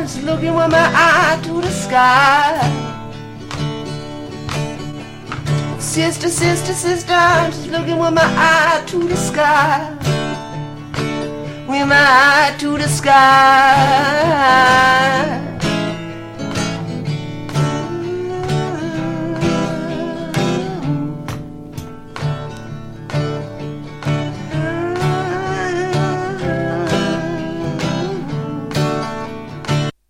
just looking with my eye to the sky. Sister, sister, sister, I'm just looking with my eye to the sky. With my eye to the sky.